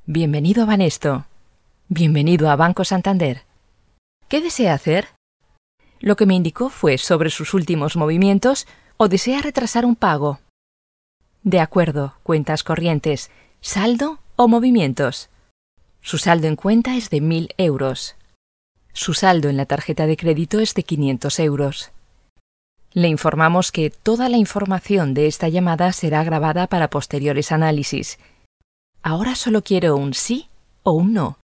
Bienvenido a Banesto. Bienvenido a Banco Santander. ¿Qué desea hacer? Lo que me indicó fue sobre sus últimos movimientos o desea retrasar un pago. De acuerdo, cuentas corrientes, saldo o movimientos. Su saldo en cuenta es de 1.000 euros. Su saldo en la tarjeta de crédito es de 500 euros. Le informamos que toda la información de esta llamada será grabada para posteriores análisis. Ahora solo quiero un sí o un no.